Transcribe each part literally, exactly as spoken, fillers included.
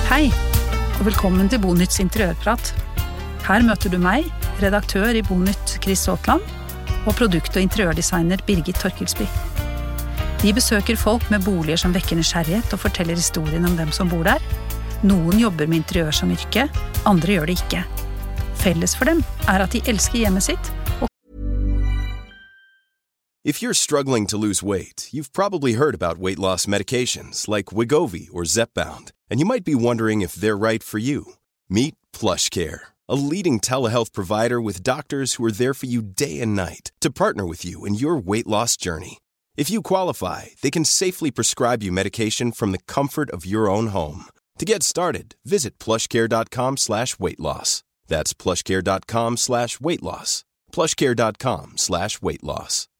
Hei, og velkommen til Bonytts interiørprat. Her møter du meg, redaktør i Bonytt Chris Aatland, og produkt- og interiørdesigner Birgit Torkelsby. Vi besøker folk med boliger som vekker nysgjerrighet og forteller historien om dem som bor der. Noen jobber med interiør som yrke, andre gjør det ikke. Felles for dem er at de elsker hjemmet sitt. Og If you're struggling to lose weight, you've probably heard about weight loss medications like Wegovy or Zepbound, and you might be wondering if they're right for you. Meet PlushCare, a leading telehealth provider with doctors who are there for you day and night to partner with you in your weight loss journey. If you qualify, they can safely prescribe you medication from the comfort of your own home. To get started, visit plushcare.com slash weight loss. That's plushcare.com slash weight loss. plushcare.com slash weight loss.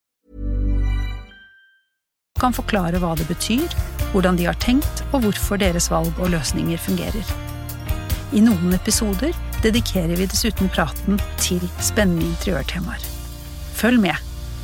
kan forklare hva det betyr, hvordan de har tenkt og hvorfor deres valg og løsninger fungerer. I noen episoder dedikerer vi dessuten praten til spennende interiørtemaer. Følg med!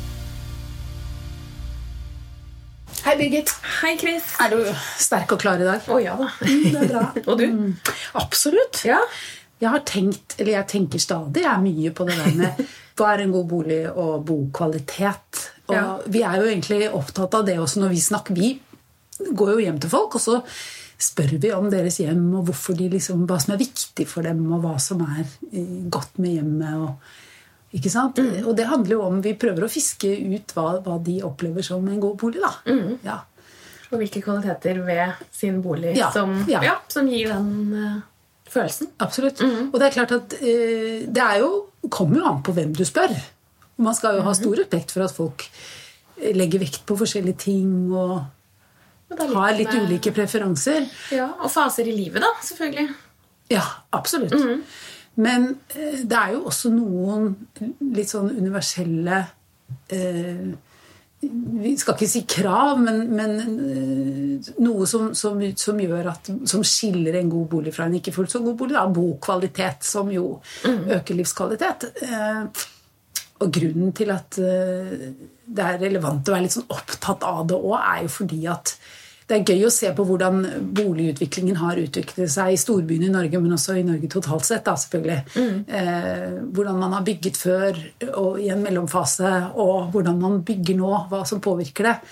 Hei Birgit. Hei Chris. Er du sterk og klar i dag? Å ja da. Det er bra. Og du? Mm, absolutt. Ja. Jeg har tenkt, eller jeg tenker stadig, jeg er mye på det der med hva er en god bolig og bokvalitet. Og ja. Vi er jo egentlig opptatt av det også når vi snakker. Vi går jo hjem til folk, og så spør vi om deres hjem, og hvorfor de liksom, hva som er viktig for dem, og hva som er godt med hjemmet. Og, ikke sant? Mm. Og det handler jo om, vi prøver å fiske ut hva, hva de opplever som en god bolig, da. Mm. Ja. Og hvilke kvaliteter ved sin bolig ja. Som, ja. Ja, som gir den uh, følelsen. Absolutt. Mm. Og det er klart at uh, det er jo, kommer jo an på hvem du spør. Man skal jo ha stor respekt for at folk legger vekt på forskjellige ting og, og har litt med ulike preferanser. Ja, og faser i livet da, selvfølgelig. Ja, absolutt. Mm. Men eh, det er jo også noen litt sånn universelle eh, vi skal ikke si krav, men, men eh, noe som, som, som gjør at, som skiller en god bolig fra en ikke fullt så god bolig, da, bokvalitet, som jo mm. øker livskvalitet. Eh, Og grunnen til at det er relevant å være litt sånn opptatt av det også, er jo fordi at det er gøy å se på hvordan boligutviklingen har utviklet seg i storbyen i Norge, men også i Norge totalt sett, da, selvfølgelig. Mm. Eh, hvordan man har bygget før og i en mellomfase, og hvordan man bygger nå, hva som påvirker det.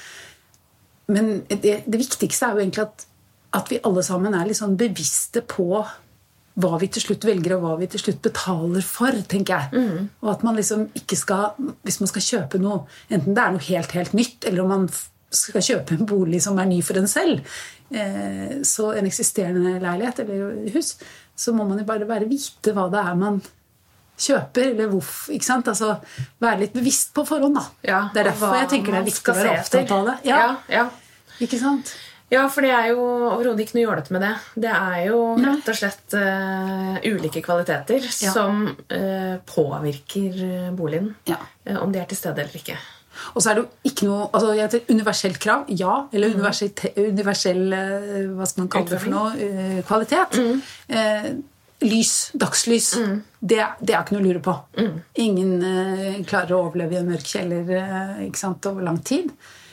Men det, det viktigste er jo egentlig at, at vi alle sammen er litt sånn bevisste på hva vi til slutt velger, og hva vi til slutt betaler for, tenker jeg. Mm. Og at man liksom ikke skal, hvis man skal kjøpe noe, enten det er noe helt, helt nytt, eller om man skal kjøpe en bolig som er ny for en selv, eh, så en eksisterende leilighet eller hus, så må man jo bare være vite hva det er man kjøper, eller hvorfor, ikke sant? Altså, være litt bevisst på forhånd, da. Ja, det er derfor jeg tenker det er viktig å være opptatt av det. Ja, ja, ja. Ikke sant? Ja, for det er jo overhodet ikke noe jålete med det. Det er jo rett og slett uh, ulike kvaliteter ja. Som uh, påvirker boligen, ja. uh, om de er til stede eller ikke. Og så er det jo ikke noe, altså jeg heter universelt krav, ja, eller mm. universell, universell uh, hva skal man kalle det for noe, uh, kvalitet. Mm. Uh, lys, dagslys, mm. det, det er ikke noe å lure på. Mm. Ingen uh, klarer å overleve i en mørk kjeller, uh, ikke sant, over lang tid.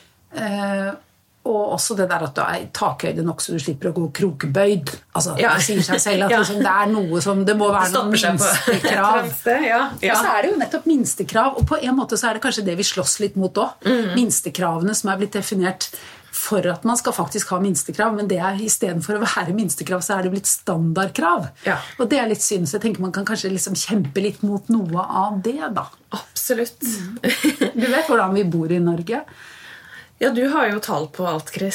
Uh, Og også det der at du er takhøyde nok så du slipper å gå krokebøyd. Altså, ja. Det sier seg selv at ja. Liksom, det er noe som det må være noen minstekrav. Ja. Ja. Og så er det jo nettopp minstekrav, og på en måte så er det kanskje det vi slåss litt mot også. Mm. Minstekravene som er blitt definert for at man skal faktisk ha minstekrav, men det er i stedet for å være minstekrav så er det blitt standardkrav. Ja. Og det er litt synd, så jeg tenker man kan kanskje liksom kjempe litt mot noe av det da. Absolutt. Mm. Du vet hvordan vi bor i Norge. Ja, du har jo tall på alt, Chris.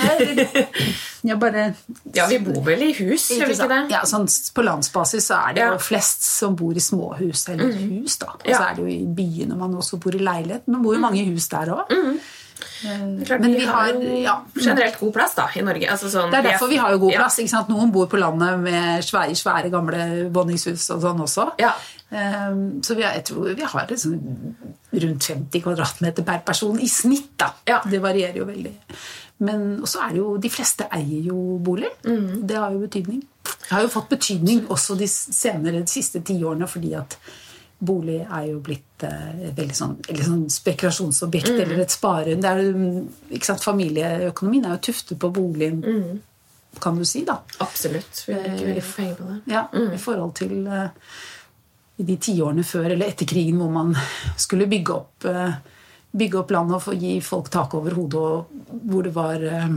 Jeg bare... Ja, vi bor vel i hus, gjør vi ikke det? Ja, sånn, på landsbasis så er det ja. Jo flest som bor i småhus, eller mm. hus da. Og ja. Så er det jo i byene man også bor i leilighet, men bor jo mange hus der også. Mm. Klart, men vi har ja, generelt god plass da, i Norge. Altså, sånn, det er derfor vi har jo god plass, ikke sant? Noen bor på landet med svære, svære gamle våningshus og sånn også. Ja. Um, så vi har, jeg tror vi har liksom rundt femti kvadratmeter per person i snitt da. Ja. Det varierer jo veldig. Men også er det jo, de fleste eier jo bolig. Mm. Det har jo betydning. Det har jo fått betydning også de senere, de siste ti årene, fordi at bolig er jo blitt eh, veldig sånn, eller sånn spekulasjonsobjekt mm. eller et spare. Det er jo, ikke sant, familieøkonomien er jo tuftet på boligen. Mm. kan du si da. Absolutt, vi vil ikke veldig få penger på det. Ja, mm. i forhold til uh, i de tiårene før eller etter krigen hvor man skulle bygge opp, uh, bygge opp landet og få gi folk tak over hodet, og hvor det var uh,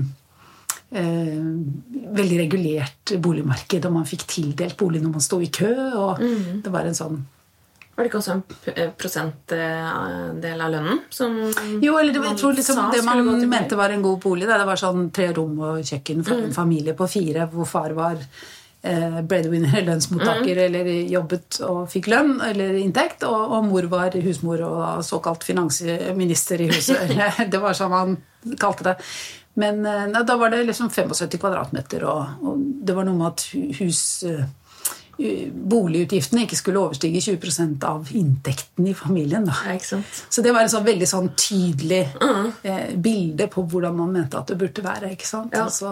uh, veldig regulert boligmarked, og man fikk tildelt bolig når man stod i kø, og mm. det var en sånn. Var det ikke også en prosentdel av lønnen? Som jo, eller det, jeg tror liksom det man mente var en god bolig. Det var sånn tre rom og kjøkken for mm. en familie på fire, hvor far var eh, breadwinner, lønnsmottaker, mm. eller jobbet og fikk lønn, eller inntekt, og, og mor var husmor og såkalt finansminister i huset. Det var sånn man kalte det. Men eh, da var det liksom syttifem kvadratmeter, og, og det var noe med at hus... boligutgiftene ikke skulle overstige tjue prosent av inntekten i familien da. Ja, ikke sant? Så det var en sånn veldig sånn tydelig uh-huh. eh, bilde på hvordan man mente at det burde være, ikke sant? Ja. Altså,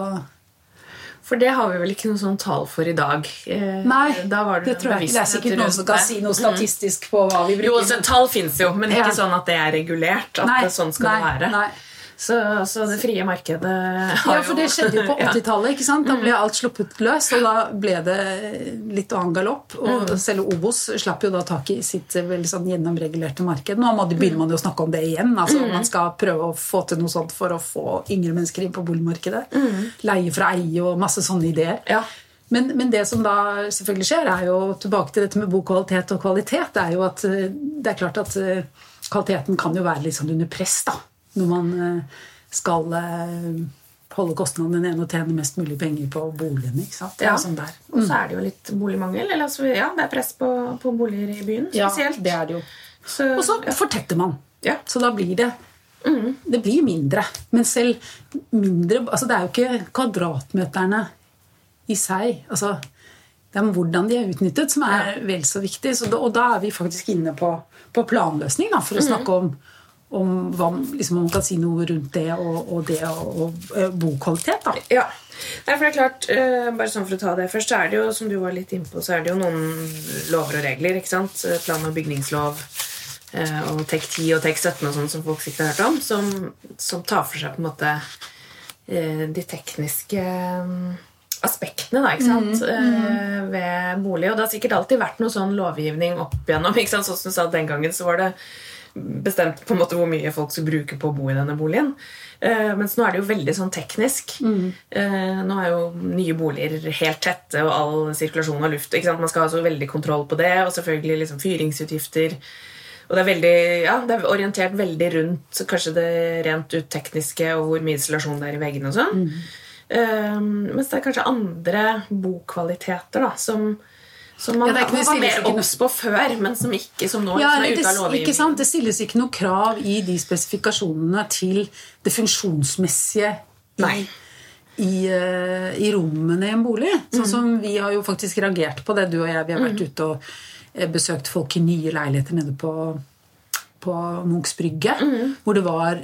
for det har vi vel ikke noe sånn tall for i dag. Eh, nei, da var det, det tror jeg ikke. Det er sikkert noen som kan si noe statistisk på hva vi bruker. Jo, så tall finnes jo, men ikke ja. sånn at det er regulert, at nei, det sånn skal nei, det være. Nei. Så, så det frie markedet Ja, har for det skjedde jo på åttitallet, ikke sant? Da ble alt sluppet løs, og da ble det litt annen galopp, og selv Obos slapp jo da tak i sitt veldig sånn gjennomregulerte marked. Nå begynner man jo å snakke om det igjen, altså man skal prøve å få til noe sånt for å få yngre mennesker inn på boligmarkedet. Leie fra eie og masse sånne ideer. Ja. Men, men det som da selvfølgelig skjer, er jo tilbake til dette med bokvalitet og kvalitet, det er jo at det er klart at kvaliteten kan jo være litt sånn under press da, når man skal holde kostnadene ned og tjene mest mulig penger på boligen, ikke sant? Det er ja, sånn der. Mm. Og så er det jo litt boligmangel, eller altså, ja, det er press på, på boliger i byen, spesielt. Ja, det er det jo. Så, og så ja. fortetter man. Ja. Så da blir det, mm. det blir mindre. Men selv mindre, altså det er jo ikke kvadratmeterne i seg, altså det er hvordan de er utnyttet som er ja. vel så viktig. Så da, og da er vi faktisk inne på, på planløsning da, for å snakke mm. om om hva liksom, man kan si noe rundt det og, og det og, og, og bokvalitet da. Ja, Nei, for det er klart uh, bare sånn for å ta det først så er det jo, som du var litt inne på, så er det jo noen lover og regler, ikke sant? Plan- og bygningslov uh, og T E K ti og T E K sytten og sånn som folk sikkert har hørt om, som, som tar for seg på en måte uh, de tekniske um, aspektene da, ikke sant? Mm, mm. Uh, ved bolig, og det har sikkert alltid vært noe sånn lovgivning opp igjennom, ikke sant? Sånn som du sa den gangen så var det bestemt på en måte hvor mye folk skal bruke på å bo i denne boligen. Uh, mens nå er det jo veldig sånn teknisk. Mm. Uh, nå er jo nye boliger helt tette og all sirkulasjon av luft. Ikke sant? Man skal ha så veldig kontroll på det, og selvfølgelig liksom fyringsutgifter. Og det er, veldig, ja, det er orientert veldig rundt kanskje det rent ut tekniske og hvor mye isolasjon det er i veggene og sånn. Mm. Uh, mens det er kanskje andre bokvaliteter da, som som man, ja, man var mer obs på før, men som ikke som nå ja, som er det, ute av lovgivningen. Ikke sant? Det stilles ikke noe krav i de spesifikasjonene til det funksjonsmessige i, i, uh, i rommene i en bolig. Sånn mm. som vi har jo faktisk reagert på det, du og jeg. Vi har vært mm. ute og eh, besøkt folk i nye leiligheter nede på, på Munchs Brygge, mm. hvor det var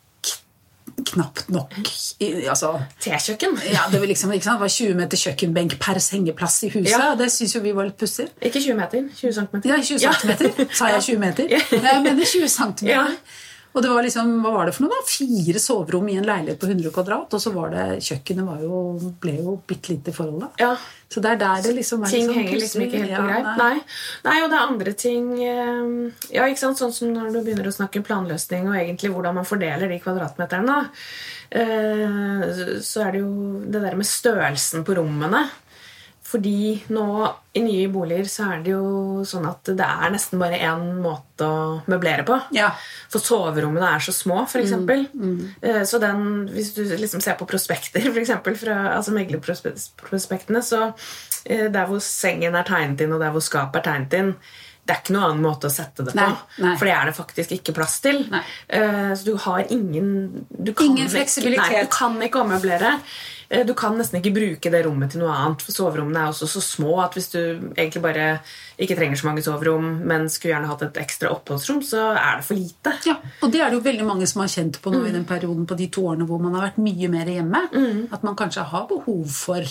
knapt nok altså, T-kjøkken ja, det var liksom, ikke sant? Det var tjue meter kjøkkenbenk per sengeplass i huset ja. Det synes jo vi var litt pussig. Ikke tjue meter, tjue centimeter ja, tjue centimeter, ja. Sa jeg tjue meter? Ja. Jeg mener tjue centimeter ja. Og det var liksom, hva var det for noe da? Fire soverom i en leilighet på hundre kvadrat og så var det, kjøkkenet var jo, ble jo bittelite i forhold da ja. Så det er der det liksom er ting liksom, henger liksom ikke helt ja, på greit nei. Nei. nei, og det er andre ting ja, ikke sant, sånn som når du begynner å snakke planløsning og egentlig hvordan man fordeler de kvadratmeterne så er det jo det der med størrelsen på rommene fordi nå i nye boliger så er det jo sånn at det er nesten bare en måte å møblere på ja. For soverommene er så små for eksempel mm, mm. Så den, hvis du liksom ser på prospekter for eksempel fra, altså meglerprospektene så der hvor sengen er tegnet inn og der hvor skapet er tegnet inn det er ikke noen annen måte å sette det på nei, nei. For det er det faktisk ikke plass til uh, så du har ingen du kan ingen fleksibilitet ikke, nei, du kan ikke ommøblere uh, du kan nesten ikke bruke det rommet til noe annet for soverommene er også så små at hvis du egentlig bare ikke trenger så mange soverom men skulle gjerne hatt et ekstra oppholdsrom så er det for lite ja, og det er det jo veldig mange som har kjent på nå mm. i den perioden på de to årene hvor man har vært mye mer hjemme mm. at man kanskje har behov for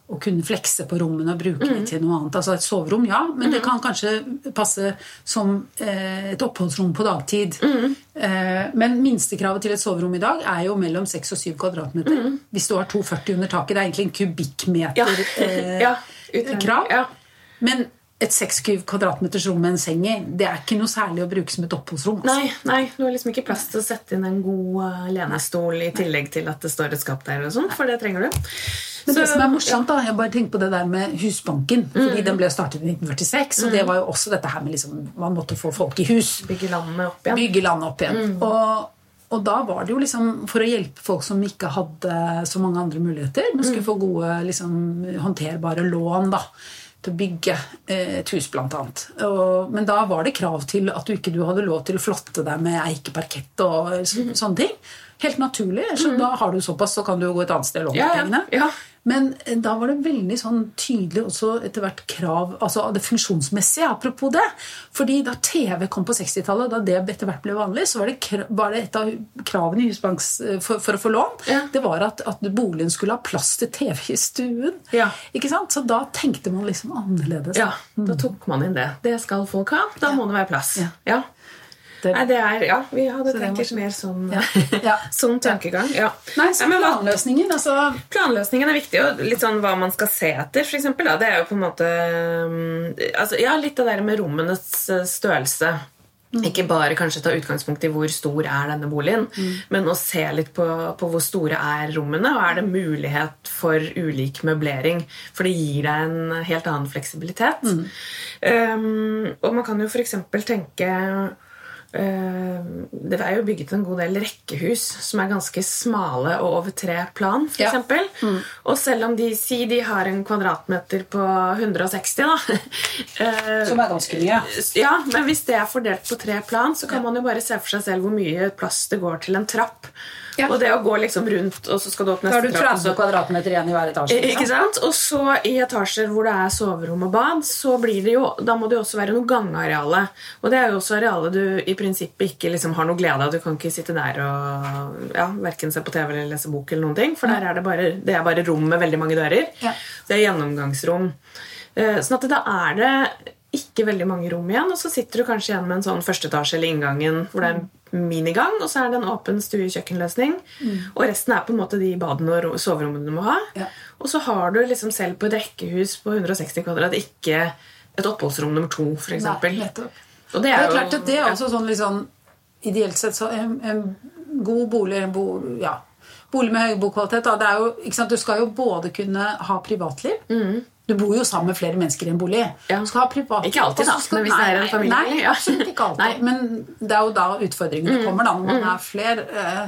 å kunne flekse på rommene og bruke det til noe annet. Altså et soverom, ja, men det kan kanskje passe som eh, et oppholdsrom på dagtid. Mm. Eh, men minstekravet til et soverom i dag er jo mellom seks og syv kvadratmeter. Mm. Hvis du har to førti under taket, det er egentlig en kubikkmeter ja. eh, ja, krav. Ja. Men et seks kvadratmeters rom med en seng i, det er ikke noe særlig å bruke som et oppholdsrom. Altså. Nei, nei, du har liksom ikke plass til å sette inn en god uh, lenestol i tillegg til at det står et skap der og sånn, for det trenger du. Men Så, det som er morsomt da, jeg bare tenker på det der med Husbanken, fordi mm. den ble startet i nitten førtiseks, og mm. det var jo også dette her med liksom, man måtte få folk i hus. Bygge landet opp igjen. Bygge landet opp igjen. Mm. Og, og da var det jo liksom, for å hjelpe folk som ikke hadde så mange andre muligheter, man skulle mm. få gode, liksom, håndterbare lån da, til å bygge eh, et hus blant annet. Og, men da var det krav til at du ikke du hadde lov til å flotte deg med eikeparkett og så, mm. sånne ting. Helt naturlig, så mm. da har du såpass, så kan du gå et annet sted og låne ja, pengene. Ja. Men da var det veldig sånn tydelig også etter hvert krav, altså det funksjonsmessige, apropos det. Fordi da T V kom på sekstitallet, da det etter hvert ble vanlig, så var det, var det et av kravene i Husbanks for, for å få lån, ja. Det var at, at boligen skulle ha plass til T V i stuen. Ja. Ikke sant? Så da tenkte man liksom annerledes. Ja, da tok man inn det. Det skal folk ha, da ja. Må det være plass. Ja. Ja. Det, Nei, det er, ja, vi hadde tenkt litt mer sånn, ja. Ja. sånn tankegang. Ja. Nei, så planløsningen, altså... Planløsningen er viktig, og litt sånn hva man skal se etter, for eksempel. Da. Det er jo på en måte... Altså, ja, litt det der med rommenes størrelse. Mm. Ikke bare kanskje ta utgangspunkt i hvor stor er denne boligen, mm. men å se litt på, på hvor store er rommene, og er det mulighet for ulik møblering, for det gir deg en helt annen fleksibilitet. Mm. Um, og man kan jo for eksempel tenke... Det er jo bygget en god del rekkehus som er ganske smale og over tre plan, for ja. Eksempel. Mm. Og selv om de sier de har en kvadratmeter på hundre og seksti, da. Som er ganske mye. Ja, men hvis det er fordelt på tre plan, så kan ja. Man jo bare se for seg selv hvor mye plass det går til en trapp. Ja. Og det å gå liksom rundt, og så skal du opp neste trapp. Da har du tretti kvadratmeter igjen i hver etasje. Ikke sant? Og så i etasjer hvor det er soverom og bad, så blir det jo, da må det jo også være noe gangareale. Og det er jo også areale du i prinsippet ikke liksom har noe glede av. Du kan ikke sitte der og ja, hverken se på T V eller lese bok eller noen ting, for der er det bare, det er bare rom med veldig mange dører. Ja. Det er gjennomgangsrom. Sånn at da er det ikke veldig mange rom igjen, og så sitter du kanskje igjen med en sånn første etasje eller inngangen hvor det er en minigang, og så er det en åpen stue-kjøkkenløsning, mm. og resten er på en måte de badene og soverommene du må ha. Ja. Og så har du liksom selv på et rekkehus på hundre og seksti kvadrat ikke et oppholdsrom nummer to, for eksempel. Nei, nettopp. Og det er, det er jo, klart at det er også sånn liksom, ideelt sett så en, en god bolig, en bo, ja, bolig med høy bokvalitet, da, det er jo, ikke sant, du skal jo både kunne ha privatliv, mm. Du bor jo sammen med flere mennesker i en bolig. Ja. Du skal ha privat. Ikke alltid, da. Skal, men hvis det er en familie. Nei, ja. Absolutt ikke alltid. Men det er jo da utfordringene mm. kommer, da, når man er flere.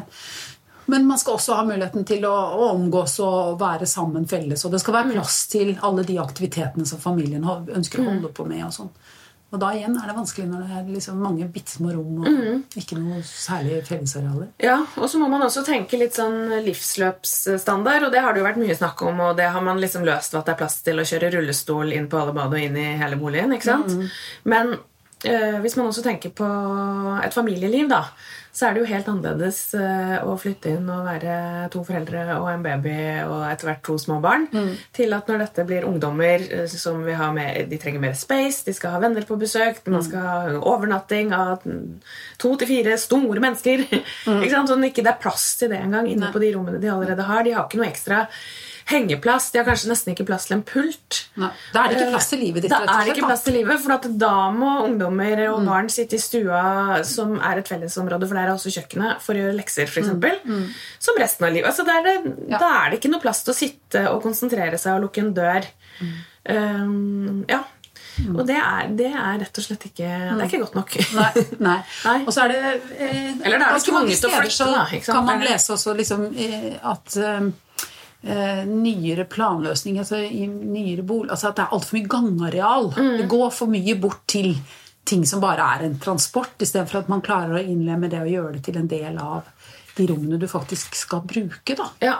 Men man skal også ha muligheten til å, å omgås og være sammen felles. Og det skal være plass til alle de aktivitetene som familien ønsker å holde på med. Og sånn. Og da igjen er det vanskelig når det er liksom mange bittsmå rom og mm. ikke noe særlig fellesarealer. Ja, og så må man også tenke litt sånn livsløpsstandard, og det har det jo vært mye snakk om, og det har man liksom løst ved at det er plass til å kjøre rullestol inn på alle bad og inn i hele boligen, ikke sant? Mm. Men øh, hvis man også tenker på et familieliv da, så er det jo helt annerledes å flytte inn og være to foreldre og en baby og etter hvert to små barn, mm. til at når dette blir ungdommer som vil ha mer, de trenger mer space, de skal ha venner på besøk, man skal ha overnatting av to til fire store mennesker, mm. ikke sant? Sånn ikke det er plass til det engang inne Nei. På de rommene de allerede har, de har ikke noe ekstra hengeplass, de har kanskje nesten ikke plass til en pult. Nei, da er det ikke plass til livet ditt. Da er det ikke plass til livet, for at da må ungdommer og barn mm. sitte i stua som er et fellesområde, for der er også kjøkkenet, for å gjøre lekser, for eksempel, mm. Mm. som resten av livet. Altså, da, er det, ja. Da er det ikke noe plass til å sitte og konsentrere seg og lukke en dør. Mm. Um, ja. Mm. Og det er, det er rett og slett ikke Det er ikke godt nok. Nei, nei. nei. Og så er det eh, Eller det er det tvunget å flytte, så da, ikke sant? Kan man lese også liksom, eh, at eh, Uh, nyere planløsning altså i nyere bolig, altså at det er alt for mye gangareal mm. det går for mye bort til ting som bare er en transport i stedet for at man klarer å innlemme det og gjøre det til en del av de rommene du faktisk skal bruke da. Ja.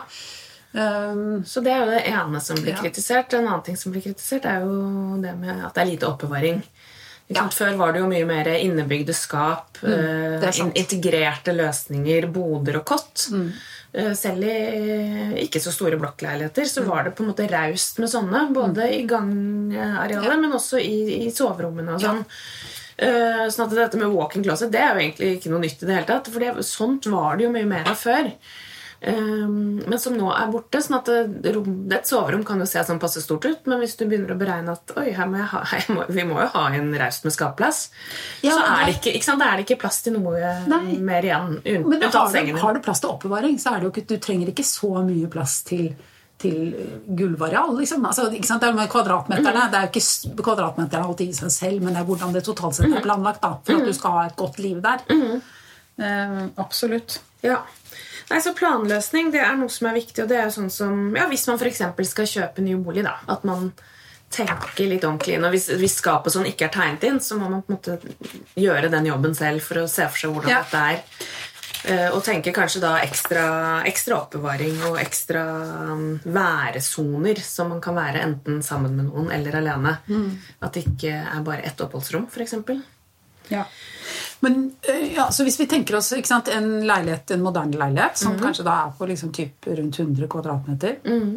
Um, så det er jo det ene som blir ja. Kritisert. En annen ting som blir kritisert er jo det med at det er lite oppbevaring. Ja. Før var det jo mye mer innebygde skap, mm, uh, integrerte løsninger, boder og kott. Mm. Selv i ikke så store blokkleiligheter så var det på en måte raust med sånne, både i gangarealet, men også i, i soverommene og sånn. Ja. Sånn at dette med walk-in closet, det er jo egentlig ikke noe nytt i det hele tatt, for det, sånt var det jo mye mer av før. Um, men som nå er borte, sånn at det, et soverom kan jo se sånn passe stort ut, men hvis du begynner å beregne at oi, her må jeg ha, her må, vi må jo ha en raust med skapplass, ja, så er det ikke, ikke sant, det er det ikke plass til noe nei. Mer igjen un, men har du, har du plass til oppbevaring, så er det jo ikke, du trenger ikke så mye plass til, til gulvareal, liksom. Altså, ikke sant, det er med kvadratmeterne, mm. det er jo ikke kvadratmeterne alltid i seg selv, men det er hvordan det totalt sett er planlagt da, for at du skal ha et godt liv der. Mm. Uh, absolutt. Ja. Nei, så planløsning, det er noe som er viktig, og det er jo sånn som, ja, hvis man for eksempel skal kjøpe ny bolig da, at man tenker litt ordentlig inn, og hvis, hvis skapet sånn ikke er tegnet inn, så må man på en måte gjøre den jobben selv for å se for seg hvordan ja. Dette er. Og tenke kanskje da ekstra, ekstra oppbevaring og ekstra væresoner som man kan være enten sammen med noen eller alene. Mm. At det ikke er bare ett oppholdsrom, for eksempel. Ja. Men ja, så hvis vi tenker oss ikke sant, en leilighet, en moderne leilighet som mm. kanskje da er på liksom typ rundt hundre kvadratmeter mm.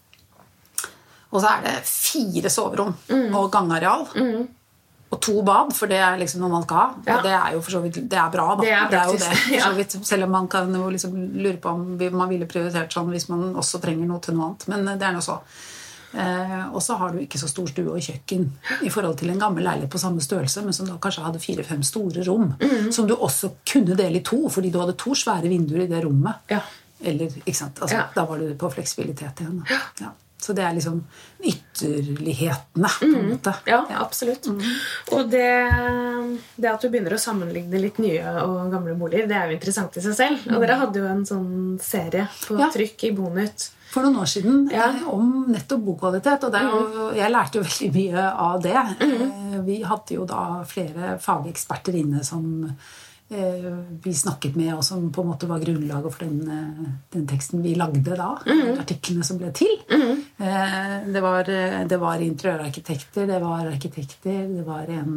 og så er det fire soverom mm. og gangareal mm. og to bad, for det er liksom noe man skal ha ja. Og det er jo for så vidt, det er bra da. Det er, det er jo det, for så vidt, selv om man kan jo liksom lure på om man ville prioritert sånn hvis man også trenger noe til noe annet, men det er noe så Eh, og så har du ikke så stor stue og kjøkken i forhold til en gammel leilighet på samme størrelse, men som da kanskje hadde fire-fem store rom mm. som du også kunne dele i to, fordi du hadde to svære vinduer i det rommet ja. Eller, ikke sant, altså, ja. Da var du på fleksibilitet igjen ja. Ja. Så det er liksom ytterlighetene på en måte ja, ja. Absolutt mm. Og det, det at du begynner å sammenligne litt nye og gamle boliger, det er jo interessant i seg selv mm. og dere hadde jo en sånn serie på ja. Trykk i Bonytt for noen år siden ja. Om nettopp bokvalitet, og der, og jeg lærte jo veldig mye av det. Mm. Vi hadde jo da flere fageksperter inne som eh, vi snakket med, og som på en måte var grunnlaget for den, den teksten vi lagde da, mm. artiklene som ble til. Mm. Eh, det, var, det var interiørarkitekter, det var arkitekter, det var en,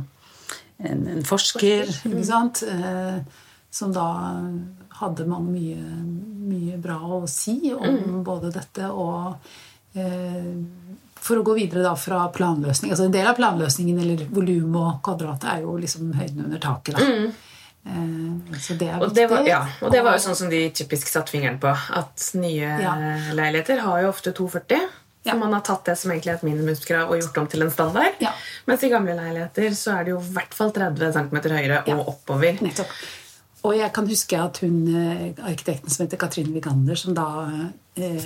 en, en forsker, mm. ikke sant? Eh, som da hadde mange mye, mye bra å si om mm. både dette og eh, for å gå videre da fra planløsning. Altså en del av planløsningen eller volum og kvadrat er jo liksom høyden under taket da. Mm. Eh, så det er viktig. Og det, var, ja, og det var jo sånn som de typisk satt fingeren på, at nye ja. Leiligheter har jo ofte to førti. Ja. Så man har tatt det som egentlig er et minimumskrav og gjort om til en standard. Ja. Mens i gamle leiligheter så er det jo i hvert fall tretti centimeter høyere ja. Og oppover. Nettopp. Og jeg kan huske at hun, arkitekten som heter Katrine Vigander, som da eh,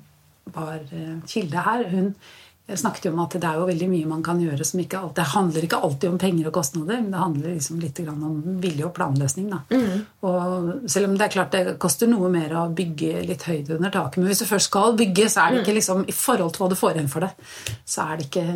var kilde her, hun snakket jo om at det er jo veldig mye man kan gjøre som ikke alltid, det handler ikke alltid om penger og kostnader, men det handler liksom litt grann om vilje og planløsning da. Mm. Og selv om det er klart det koster noe mer å bygge litt høyde under taket, men hvis du først skal bygge, så er det ikke liksom, i forhold til hva du får igjen for det, så er det ikke...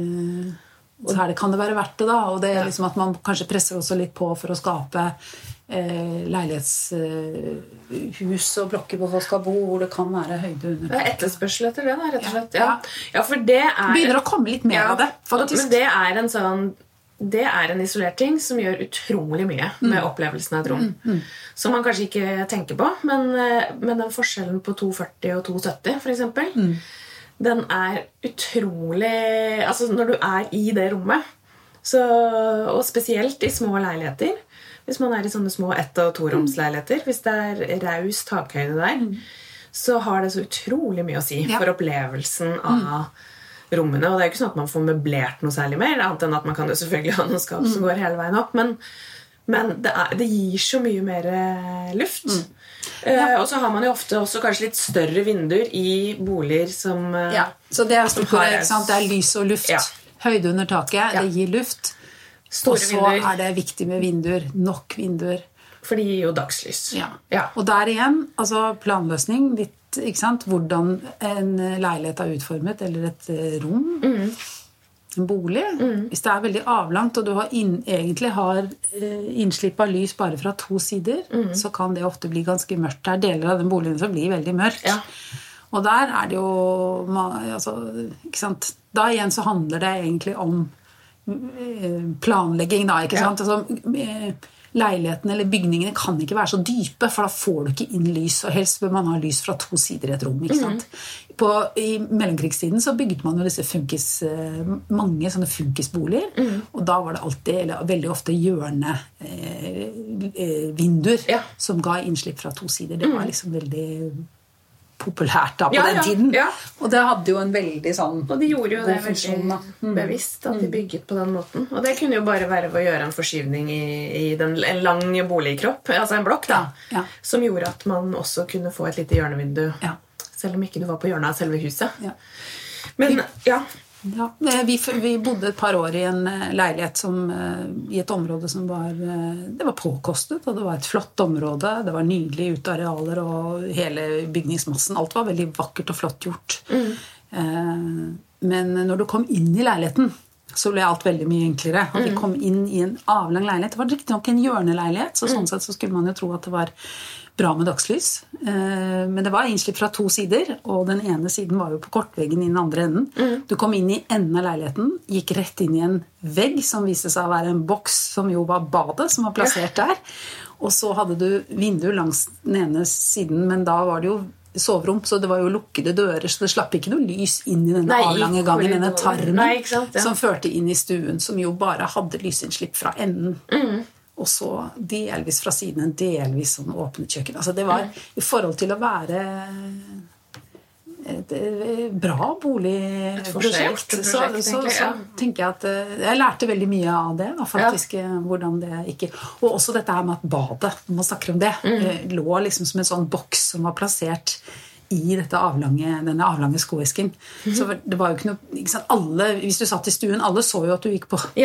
Så her kan det være verdt det da, og det er liksom at man kanskje presser også litt på for å skape eh, leilighetshus eh, og blokker hvor folk skal bo, hvor det kan være høyde under. Det er etterspørsel etter det da, rett og slett. Ja, ja for det er... Begynner å komme litt mer ja, av det, faktisk. Men det er en sånn... Det er en isolert ting som gjør utrolig mye med mm. opplevelsen av et rom. Mm, mm. Som man kanskje ikke tenker på, men, men den forskjellen på to førti og to sytti for eksempel... Mm. Den er utrolig... Altså, når du er i det rommet, så, og spesielt i små leiligheter, hvis man er i sånne små ett- og toromsleiligheter, hvis det er raus takhøyde der, mm. så har det så utrolig mye å si ja. For opplevelsen av mm. rommene. Og det er jo ikke sånn at man får møblert noe særlig mer, annet enn at man kan jo selvfølgelig ha noen skap som går hele veien opp, men, men det, er, det gir så mye mer luft. Mm. Ja. Uh, og så har man jo ofte også kanskje litt større vinduer i boliger som uh, ja, så det er, har, ikke sant? Det er lys og luft ja. Høyde under taket, ja. Det gir luft store og så vinduer. Er det viktig med vinduer, nok vinduer for de gir jo dagslys ja. Ja. Og der igjen, altså planløsning litt, ikke sant? Hvordan en leilighet er utformet eller et rom mm. en bolig, mm. hvis det er veldig avlangt og du har inn, egentlig har eh, innslipp av lys bare fra to sider, mm. så kan det ofte bli ganske mørkt. Det er deler av den boligen som blir veldig mørkt. Ja. Og der er det jo altså, ikke sant? Da igjen så handler det egentlig om eh, planlegging da, ikke sant? Ja. Altså, eh, leiligheten eller bygningene kan ikke være så dype, for da får du ikke inn lys, og helst bør man ha lys fra to sider i et rom, ikke sant? Mm. På, i mellomkrigstiden så bygget man jo disse funkis, mange sånne funkisboliger, mm. og da var det alltid, eller veldig ofte hjørnevinduer eh, ja. Som ga innslipp fra to sider. Det var liksom veldig populært da på ja, den ja, tiden. Ja. Og det hadde jo en veldig sånn og de gjorde jo det veldig mm. bevisst at de bygget på den måten. Og det kunne jo bare være ved å gjøre en forskyvning i, i den, en lang boligkropp, altså en blokk da, ja. Ja. Som gjorde at man også kunne få et lite hjørnevindu, ja. Selv om ikke du var på hjørnet av selve huset. Ja. Men, ja. Ja, vi, vi bodde et par år i en leilighet som, i et område som var, det var påkostet, og det var et flott område, det var nydelig utearealer og hele bygningsmassen, alt var veldig vakkert og flott gjort. Mm. Men når du kom inn i leiligheten, så ble alt veldig mye enklere, og vi kom inn i en avlang leilighet. Det var riktig nok en hjørneleilighet, så sånn sett så skulle man jo tro at det var bra med dagslys. Men det var innslipp fra to sider, og den ene siden var jo på kortveggen i den andre enden. Mm. Du kom inn i enden av leiligheten, gikk rett inn i en vegg som viste seg å være en boks som jo var badet, som var plassert der. Og så hadde du vinduer langs den ene siden, men da var det jo soverom, så det var jo lukkede dører, så det slapp ikke noe lys inn i denne Nei, avlange gangen, denne tarmen Nei, sant, ja. Som førte inn i stuen, som jo bare hadde lysinnslipp fra enden. Mm. Og så delvis fra siden, en delvis sånn åpnet kjøkken. Altså det var i forhold til å være et bra boligprosjekt, så, så, så tenker jeg at jeg lærte veldig mye av det, faktisk, ja. Hvordan det ikke... Og også dette her med at badet, når man snakker om det, mm. lå liksom som en sånn boks som var plassert i dette avlange, denne avlange skoesken. Mm. Så det var jo ikke noe... Ikke sant, alle, hvis du satt i stuen, alle så jo at du gikk på... Ja.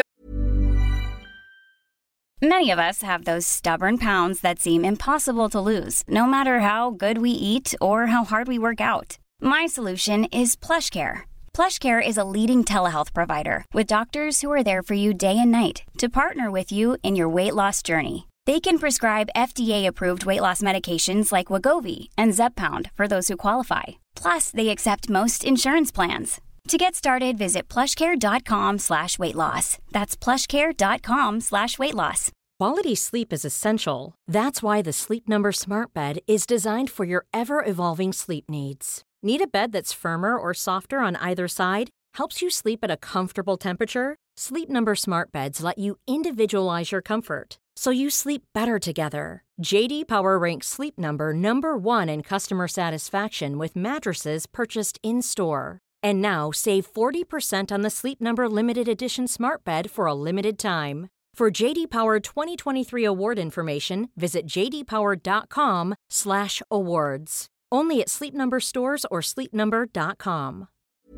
Many of us have those stubborn pounds that seem impossible to lose, no matter how good we eat or how hard we work out. My solution is PlushCare. PlushCare is a leading telehealth provider with doctors who are there for you day and night to partner with you in your weight loss journey. They can prescribe F D A-approved weight loss medications like Wegovy and Zepbound for those who qualify. Plus, they accept most insurance plans. To get started, visit plushcare.com slash weight loss. That's plushcare.com slash weight loss. Quality sleep is essential. That's why the Sleep Number Smart Bed is designed for your ever-evolving sleep needs. Need a bed that's firmer or softer on either side? Helps you sleep at a comfortable temperature? Sleep Number Smart Beds let you individualize your comfort, so you sleep better together. J D Power ranks Sleep Number number one in customer satisfaction with mattresses purchased in-store. And now, save forty percent on the Sleep Number Limited Edition Smart Bed for a limited time. For J D Power twenty twenty-three award information, visit jdpower.com slash awards. Only at Sleep Number stores or sleep number dot com.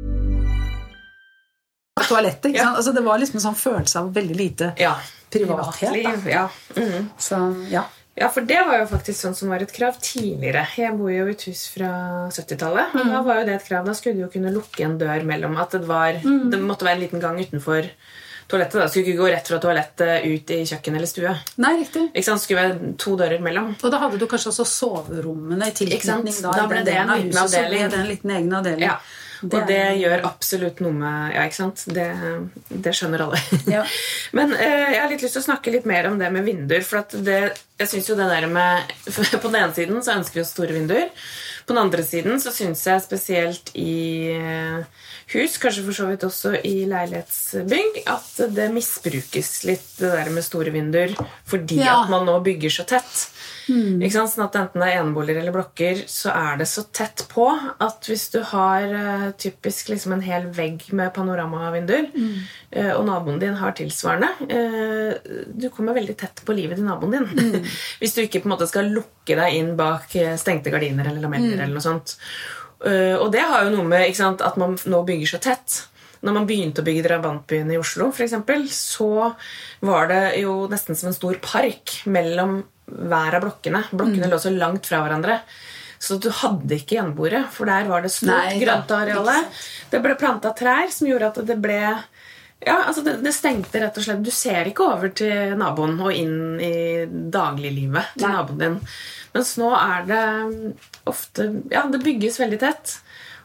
Toalettet, ikke sant? Altså, det var liksom en sånn følelse av veldig lite ja. privathet. Privatliv, ja. Mm. Så, ja. Ja, for det var jo faktisk sånn som var et krav tidligere. Jeg bor jo i et hus fra syttitallet, og mm. da var jo det et krav. Da skulle du jo kunne lukke en dør mellom at det var, mm. det måtte være en liten gang utenfor toalettet. Da skulle ikke gå rett fra toalettet ut i kjøkken eller stue. Nei, riktig. Ikke sant? Det skulle være to dører mellom. Og da hadde du kanskje også soverommene i tilknytning. Da, da ble det en liten avdeling. Så ble det en liten egen avdeling. Ja. Det og det gjør absolutt noe med, ja, ikke sant? Det, det skjønner alle. Ja. Men eh, jeg har litt lyst til å snakke litt mer om det med vinduer, for at det, jeg synes jo det der med, på den ene siden så ønsker vi oss store vinduer, på den andre siden så synes jeg spesielt i hus, kanskje for så vidt også i leilighetsbygg, at det misbrukes litt det der med store vinduer, fordi ja. At man nå bygger så tett. Mm. Ikke sant? Sånn at enten det er eneboliger eller blokker, så er det så tett på at hvis du har uh, typisk liksom en hel vegg med panoramavinduer, mm. uh, og naboen din har tilsvarende, uh, du kommer veldig tett på livet til naboen din. Mm. Hvis du ikke på en måte skal lukke deg inn bak stengte gardiner eller lameller mm. eller noe sånt. Uh, og det har jo noe med, ikke sant, at man nå bygger så tett. Når man begynte å bygge drabantbyen i Oslo, for eksempel, så var det jo nesten som en stor park mellom hver av blokkene. Blokkene mm. lå så langt fra hverandre. Så du hadde ikke gjenboere, for der var det stort grøntareale. Det ble plantet trær som gjorde at det ble... Ja, altså det, det stengte rett og slett. Du ser ikke over til naboen og inn i dagliglivet til Nei. Naboen din. Mens nå er det ofte... Ja, det bygges veldig tett.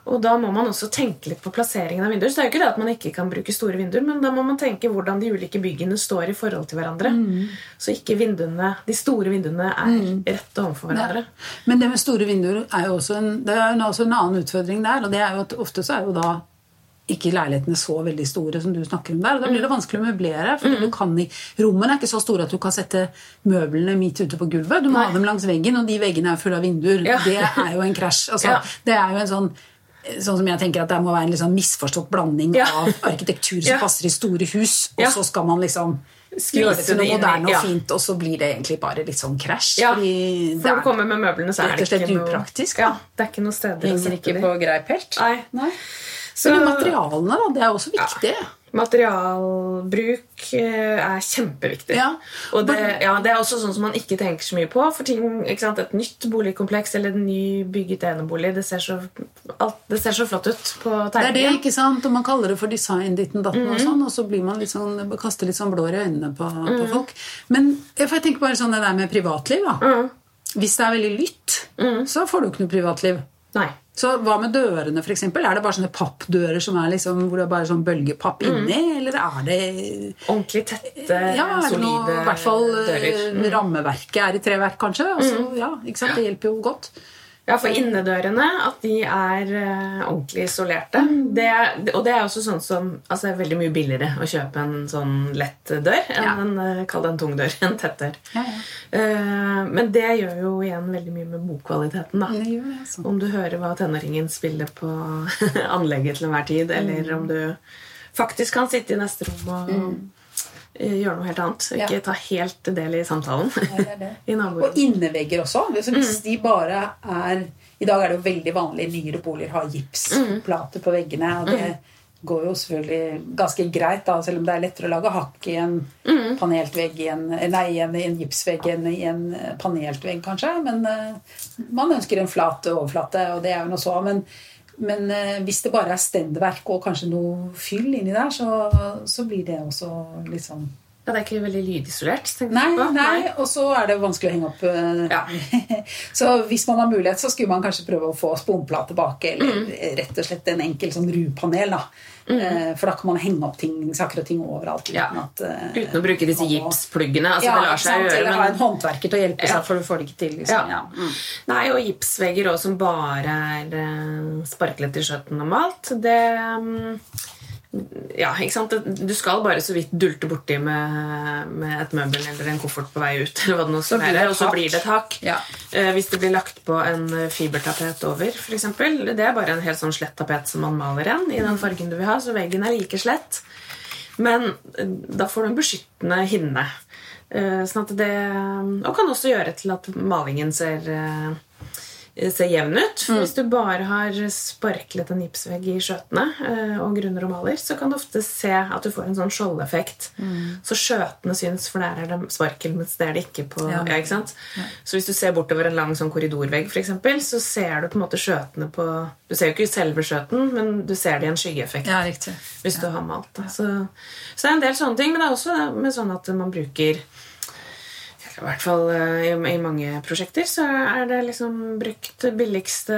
Og da må man også tenke litt på plasseringen av vinduer. Så det er jo ikke det at man ikke kan bruke store vinduer, men da må man tenke hvordan de ulike byggene står i forhold til hverandre. Mm. Så ikke vinduene, de store vinduene er mm. rett overfor hverandre. Ja. Men det med store vinduer er jo også en, det er jo også en annen utfordring der, og det er jo at ofte så er jo da ikke leilighetene så veldig store som du snakker om der, og da blir det vanskelig å møblere, for mm. du kan ikke, rommene er ikke så store at du kan sette møblene midt ute på gulvet, du må Nei. ha dem langs veggen, og de veggene er fulle av vinduer. Ja. Det er jo en krasj. Altså, ja. Det er jo en sånn sånn som jeg tenker at det må være en liksom misforstått blanding ja. av arkitektur som ja. passer i store hus, og ja. så skal man liksom gjøre det til noe moderne og ja. fint, og så blir det egentlig bare litt sånn krasj. Ja. Fordi for å komme med møblene så er det ikke noe upraktisk. Ja, det er ikke noe sted. Det henger ikke på greip helt. Nei. Nei. Så men materialene da, det er også viktig. Ja. Materialbruk er kjempeviktig. Ja. Og det, ja, det er også sånn som man ikke tenker så mye på, for ting, ikke sant, et nytt boligkompleks eller en ny bygget enebolig, det ser så, alt, det ser så flott ut på tegningen. Det er det, ikke sant? Og man kaller det for design ditten datten mm. og sånn, og så blir man litt sånn, kaster litt sånn blår i øynene på, mm. på folk. Men jeg får tenke bare sånn det der med privatliv da. Mm. Hvis det er veldig lytt, mm. så får du ikke noe privatliv. Nei. Så hva med dørene for eksempel? Er det bare sånne pappdører som er liksom, hvor det er bare sånn bølgepapp inni, mm. eller er det ordentlig tette, ja, solide noe, i hvert fall dører? Mm. Rammeverket er i treverk kanskje, altså, mm. ja, ikke sant? Det hjelper jo godt. Ja, for innedørene, at de er uh, ordentlig isolerte. Mm. Det er, og det er også sånn som, altså det er veldig mye billigere å kjøpe en sånn lett dør enn ja. en, uh, kall det en tung dør, en tett dør. Ja, ja. Uh, men det gjør jo igjen veldig mye med bokvaliteten da. Det gjør det, altså. Om du hører hva tenåringen spiller på anlegget til enhver tid, eller mm. om du faktisk kan sitte i neste rom og mm. gjøre noe helt annet. Ikke ja. ta helt del i samtalen. Nei, det er det. I og innevegger også. Hvis mm. de bare er i dag er det jo veldig vanlig i nyere boliger har gipsplater mm. på veggene, og det mm. går jo selvfølgelig ganske greit da, selv om det er lettere å lage hakk i en mm. panelt vegg i en, nei, i en, i en gipsvegg enn i en panelt vegg kanskje, men uh, man ønsker en flat overflate, og det er jo noe så, men Men eh, hvis det bare er stendverk og kanskje noe fyll inni der, så, så blir det også litt sånn... Ja, det er ikke veldig lydisolert, tenker nei, jeg på. Nei, og så er det vanskelig å henge opp. Eh, ja. Så hvis man har mulighet, så skulle man kanskje prøve å få sponplate bak, eller mm. rett og slett en enkel sånn rupanel, da. Mm. Eh, for da kan man henge opp ting, saker og ting overalt. Ja. Uten, at, eh, uten å bruke disse gipspluggene. Altså, ja, det lar seg sant, gjøre. Eller men... ha en håndverker til å hjelpe seg, ja. for du får det ikke til. Liksom. Ja. Ja. Mm. Nei, og gipsvegger også, som bare er uh, sparklet i skjøtten og malt, det... Um, ja, ikke sant? Du skal bare så vidt dulte borti med, med et møbel eller en koffert på vei ut, eller hva det nå skal være, og så blir det et hakk. Ja. Eh, hvis det blir lagt på en fibertapet over, for eksempel, det er bare en helt sånn slett tapet som man maler igjen i den fargen du vil ha, så veggen er like slett. Men eh, da får du en beskyttende hinne. Eh, sånn at det, og kan også gjøre til at malingen ser... Eh, ser jevn ut. For hvis du bare har sparklet en gipsvegg i skjøtene eh, og grunner og maler, så kan du ofte se at du får en sånn skjoldeffekt. Mm. Så skjøtene syns, for der er det sparkel, mens det er det ikke på... Ja. Ja, ikke sant? Ja. Så hvis du ser bortover en lang sånn korridorvegg, for eksempel, så ser du på en måte skjøtene på... Du ser jo ikke selve skjøten, men du ser det i en skyggeeffekt. Ja, riktig. Hvis ja. du har malt. Da. Så, så det er en del sånne ting, men det er også med sånn at man bruker... I hvert fall i, i mange prosjekter så er det liksom brukt billigste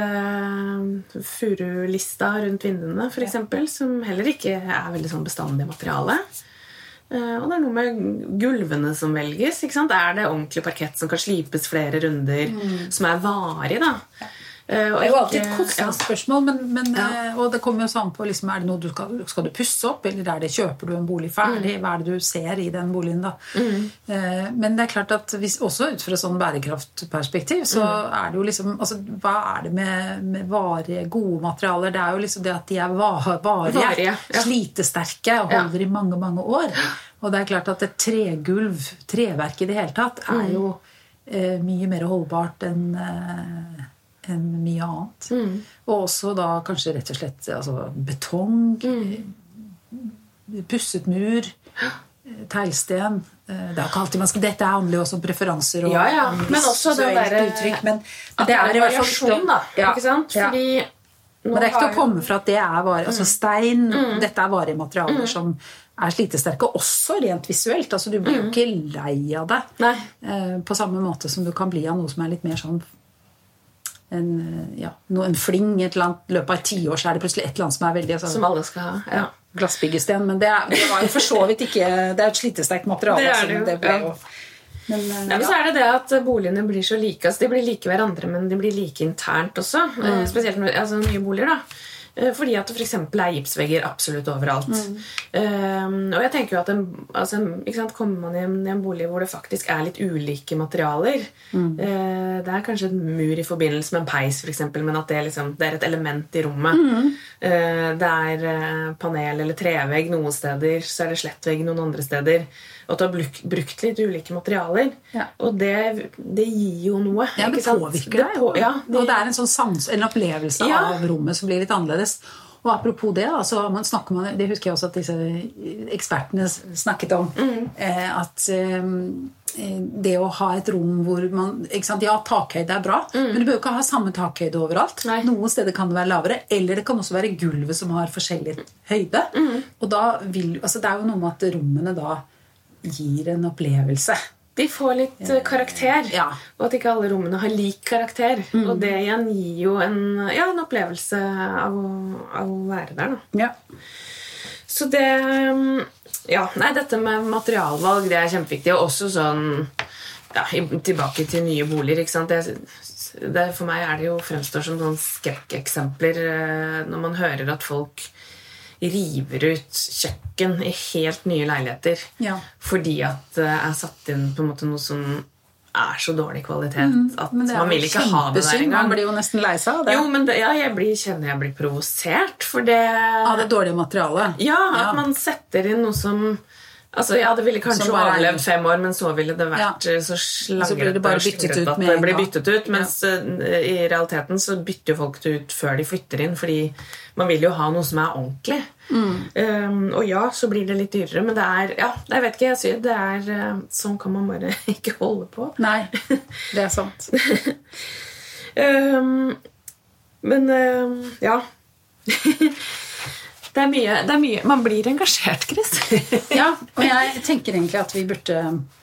furulista rundt vinduene, for eksempel, som heller ikke er veldig sånn bestandig materiale. Uh, og det er noe med gulvene som velges, ikke sant? Er det ordentlig parkett som kan slipes flere runder, mm. som er varig, da? Uh, det er jo alltid et kostnadsspørsmål, men, men, ja. uh, og det kommer jo sammen på liksom, er det noe du skal, skal du pusse opp, eller er det, kjøper du en bolig ferdig, mm. hva er det du ser i den boligen da? Mm. Uh, men det er klart at hvis, også ut fra sånn bærekraftperspektiv, så mm. er det jo liksom, altså, hva er det med, med varige, gode materialer? Det er jo liksom det at de er varige, varige ja. slitesterke og holder ja. i mange, mange år. Og det er klart at et tregulv, treverk i det hele tatt, er jo uh, mye mer holdbart enn... Uh, enn mye annet. Mm. Og også da kanskje rett og slett altså, betong, mm. pusset mur, teglsten. Det er ikke alltid man skal... Dette handler jo også om preferanser og ja, ja. Men også det der uttrykk. Men, men det er i hvert fall da, ja. ikke sant? Fordi ja. Men det er ikke til å komme fra at det er varig, altså stein, mm. dette er varige materialer mm. som er slitesterke, også rent visuelt. Altså du blir jo ikke lei av det. Nei. Eh, på samme måte som du kan bli av noe som er litt mer sånn en, ja, no, en fling i et eller annet løpet av et tiår, så er det plutselig et eller annet som er veldig altså, som alle skal ha, ja, ja glassbyggesten, men det, er, det var jo for så vidt ikke det er et slitesterkt materiale, det er det jo, det ble jo ja. Men, uh, ja, men så er det det at boligene blir så like, altså de blir like hverandre, men de blir like internt også, mm. spesielt med altså, nye boliger da, fordi at det for eksempel er gipsvegger absolutt overalt. Mm. Um, og jeg tenker jo at en, altså, ikke sant, kommer man i en, i en bolig hvor det faktisk er litt ulike materialer, mm. uh, det er kanskje en mur i forbindelse med en peis for eksempel, men at det, liksom, det er et element i rommet. Mm. Uh, det er uh, panel eller trevegg noen steder, så er det slettvegg noen andre steder, og at du har brukt, brukt litt ulike materialer, ja. Og det, det gir jo noe. Ja, det påvirker deg, på, ja, det, og det er en sånn sans, en opplevelse ja. Av rommet som blir litt annerledes. Og apropos det, da, så man snakker man, det husker jeg også at disse ekspertene snakket om, mm. eh, at eh, det å ha et rom hvor man, ikke sant, ja, takhøyde er bra, mm. men du bør ikke ha samme takhøyde overalt. Nei. Noen steder kan det være lavere, eller det kan også være gulvet som har forskjellig høyde. Mm. Og da vil, altså det er jo noe med at rommene da gir en opplevelse. De får litt karakter, ja. Og at ikke alle rommene har lik karakter. Mm. Og det igjen gir jo en, ja, en opplevelse av å, av å være der. Da. Ja. Så det, ja, nei, dette med materialvalg, det er kjempeviktig. Og også sånn, ja, tilbake til nye boliger, ikke sant? Det, det, for meg er det jo fremstår som sånn skrekkeksempler når man hører at folk river ut kjøkken i helt nye leiligheter ja. Fordi at det er satt inn på en måte noe som er så dårlig kvalitet mm, at man vil ikke ha det der engang. Man blir jo nesten lei seg av det. Jo, men det, ja, jeg blir, kjenner jeg blir provosert for det... Av det dårlige materialet? Ja, at ja. Man setter inn noe som... Altså, ja, det ville kanskje overlevd fem år, men så ville det vært ja. Så slangret så blir det bare byttet ut med det blir byttet ut, mens ja. I realiteten så bytter jo folk det ut før de flytter inn, fordi man vil jo ha noe som er ordentlig. Mm. Um, og ja, så blir det litt dyrere, men det er, ja, jeg vet ikke, jeg sier, det er, sånn kan man bare ikke holde på. Nei, det er sant. um, men, um, ja... Det er, mye, det er mye, man blir engasjert, Chris. Ja, og jeg tenker egentlig at vi burde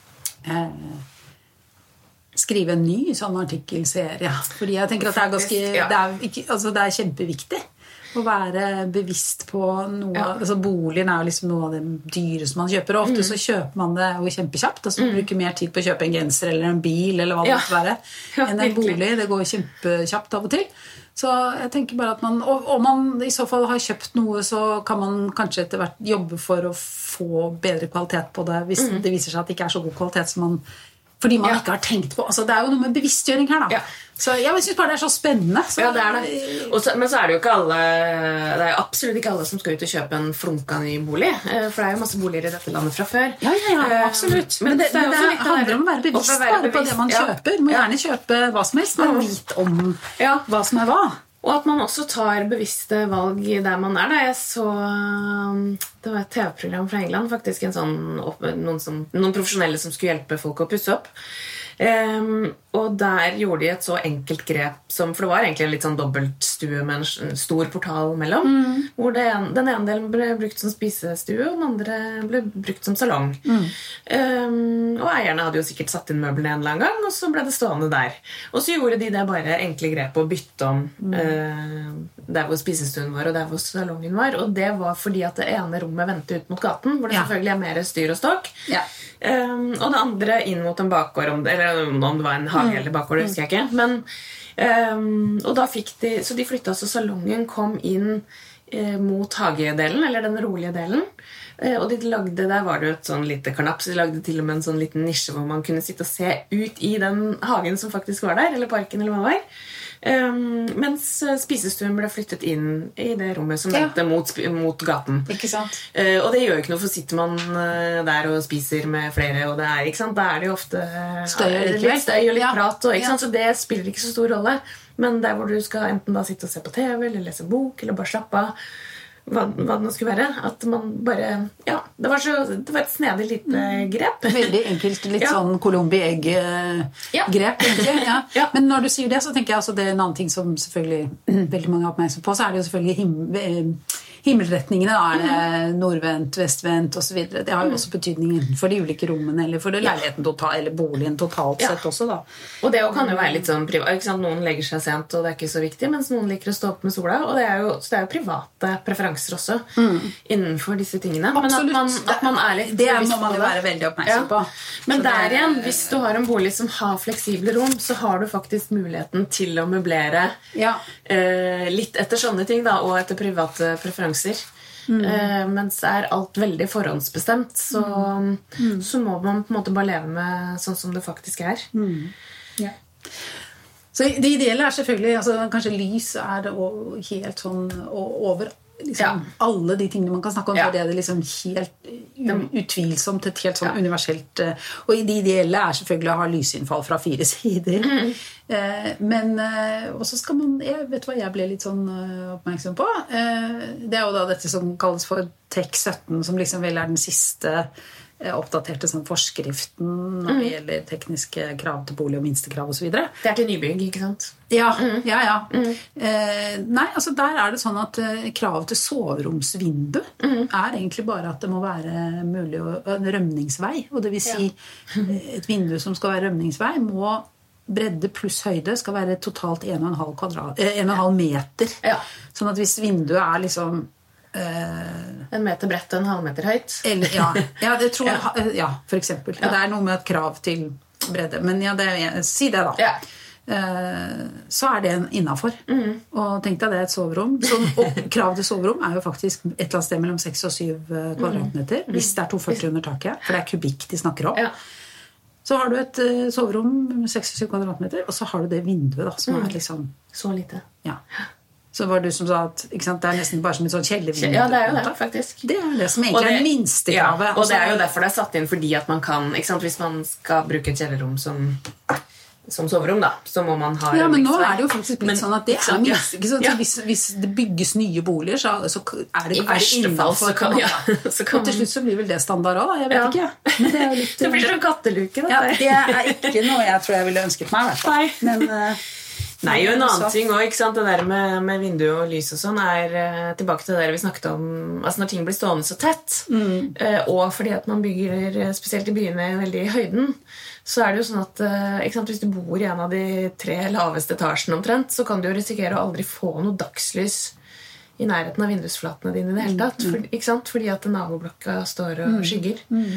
eh, skrive en ny sånn artikkelserie. Fordi jeg tenker at det er ganske, ja. det, er ikke, altså det er kjempeviktig å være bevisst på noe, ja. Altså boligen er jo liksom noe av det dyre som man kjøper, og ofte mm. så kjøper man det jo kjempekjapt, altså man mm. bruker mer tid på å kjøpe en genser eller en bil, eller hva det ja. Måtte være, ja, enn en bolig, det går kjempekjapt av og til. Så jeg tenker bare at man, og om man i så fall har kjøpt noe, så kan man kanskje etter hvert jobbe for å få bedre kvalitet på det, hvis mm. det viser seg at det ikke er så god kvalitet som man, fordi man ja. Ikke har tenkt på, altså det er jo noe med bevisstgjøring her da. Ja. Så jeg synes bare det er så spennende. Så ja, det er det. Så, men så er det jo ikke alle, det er jo absolutt ikke alle som skal ut og kjøpe en flunka ny bolig, for det er jo masse boliger i dette landet fra før. Ja, ja, ja, absolutt. Men, men det, det, det, det handler om å være bevisst være bare på det man ja. Kjøper. Man må gjerne kjøpe hva som helst, men vite om ja. Hva som er hva. Og at man også tar bevisste valg der man er. Da. Jeg så, det var et tv-program fra England, faktisk, en sånn, noen, som, noen profesjonelle som skulle hjelpe folk å pusse opp. Um, og der gjorde de et så enkelt grep som, for det var egentlig en litt sånn dobbeltstue med en stor portal mellom, mm. hvor det, den ene delen ble brukt som spisestue, og den andre ble brukt som salong. Mm. Um, og eierne hadde jo sikkert satt inn møblene en eller annen gang, og så ble det stående der. Og så gjorde de det bare enkle grep å bytte om mm. uh, der hvor spisestuen var og der hvor salongen var, og det var fordi at det ene rommet ventet ut mot gaten, hvor det ja. Selvfølgelig er mer styr og stokk. Ja. Um, og det andre inn mot en bakgård, om det, eller om det var en hage eller bakgård, det husker jeg ikke. Men, um, og da fikk de, så de flyttet, så salongen kom inn eh, mot hagedelen, eller den rolige delen. Eh, og de lagde, der var det jo et sånn lite karnapp, så de lagde til og med en sånn liten nisje hvor man kunne sitte og se ut i den hagen som faktisk var der, eller parken, eller hva det var. Um, mens spisestuen ble flyttet inn i det rommet som ja. Vendte mot, mot gaten. Ikke sant? Uh, og det gjør jo ikke noe, for sitter man uh, der og spiser med flere, og det er, ikke sant? Da er det jo ofte uh, støy, litt støy og litt ja. Prat, og, ikke ja. Sant? Så det spiller ikke så stor rolle. Men der hvor du skal enten da sitte og se på T V, eller lese bok, eller bare slappe av, hva, hva det nå skulle være, at man bare, ja, det var, så, det var et snedig lite grep. Veldig enkelt, litt ja. Sånn Colombi-egg-grep, egentlig. Ja. Ja. Men når du sier det, så tenker jeg altså det er en annen ting som selvfølgelig veldig mange er oppmerksom på, så er det jo selvfølgelig him himmelretningene, da er det nordvendt, vestvendt og så videre. Det har jo også betydning for de ulike rommene, eller for det leiligheten totalt, eller boligen totalt sett også, da. Og det kan jo være litt sånn privat, ikke sant? Noen legger seg sent, og det er ikke så viktig, mens noen liker å stå opp med sola, og det er jo, så det er jo private preferanser også mm. innenfor disse tingene. Absolutt. Men at man, at man er litt det må man jo være veldig oppmerksom på. Ja. Men så der det... igjen, hvis du har en bolig som har fleksible rom, så har du faktisk muligheten til å møblere ja. eh, litt etter sånne ting da, og etter private preferanser. Mm. Uh, mens er alt veldig forhåndsbestemt, så, mm. så må man på en måte bare leve med sånn som det faktisk er. Mm. Ja. Så det ideelle er selvfølgelig altså, kanskje lys er helt sånn over liksom, ja. alle de tingene man kan snakke om, ja. for det er det liksom helt utvilsomt et helt sånn ja. universelt og det ideelle er selvfølgelig å ha lysinnfall fra fire sider mm. eh, men eh, også skal man jeg vet hva jeg ble litt sånn uh, oppmerksom på eh, det er jo da dette som kalles for TEK sytten som liksom vel er den siste oppdaterte sånn forskriften når det mm. gjelder tekniske krav til bolig og minstekrav og så videre. Det er til nybygg, ikke sant? Ja, mm. ja, ja. Mm. Eh, nei, altså der er det sånn at eh, kravet til soveromsvindu mm. er egentlig bare at det må være mulig å, en rømningsvei, og det vil si ja. et vindu som skal være rømningsvei må bredde pluss høyde skal være totalt en og en halv kvadrat, eh, en og en halv meter. Ja. Sånn at hvis vinduet er liksom Uh, en meter bredt og en halv meter høyt eller, ja, ja, det tror jeg, ja, for eksempel ja. det er noe med et krav til bredde men ja, det, si det da ja. uh, så er det innenfor mm. og tenk deg det er et soverom så, og krav til soverom er jo faktisk et eller annet sted mellom seks og syv kvadratmeter mm. hvis det er to førti under taket for det er kubikk de snakker om ja. så har du et uh, soverom med seks og syv kvadratmeter og så har du det vinduet da, som mm. er liksom så lite ja så var det du som sa at ikke sant, det er nesten bare som et sånn kjellervindu. Ja, det er jo det, faktisk. Det er det som egentlig det, er minste kravet. Ja, og det er jo derfor det er satt inn, fordi at man kan, ikke sant, hvis man skal bruke et kjellerrom som, som soverom, da, så må man ha... Ja, men nå er det jo faktisk blitt men, sånn at det er minst, ikke sant, ja. så hvis, hvis det bygges nye boliger, så, så er det, I verste fall så kan, ja, så kan og til slutt så blir vel det standard også, da, jeg vet ja. ikke. Men det er jo litt... Det blir sånn katteluke, da. Ja, det er ikke noe jeg tror jeg ville ønsket meg, i hvert fall. Men... Uh, Nei, jo en annen ting også, ikke sant? Det der med, med vindu og lys og sånn er uh, tilbake til det der vi snakket om altså når ting blir stående så tett mm. uh, og fordi at man bygger spesielt i byene veldig i høyden så er det jo sånn at uh, ikke sant? Hvis du bor i en av de tre laveste etasjene omtrent så kan du jo risikere å aldri få noe dagslys i nærheten av vindusflatene dine i det hele tatt for, ikke sant? Fordi at naboblokka står og skygger mm.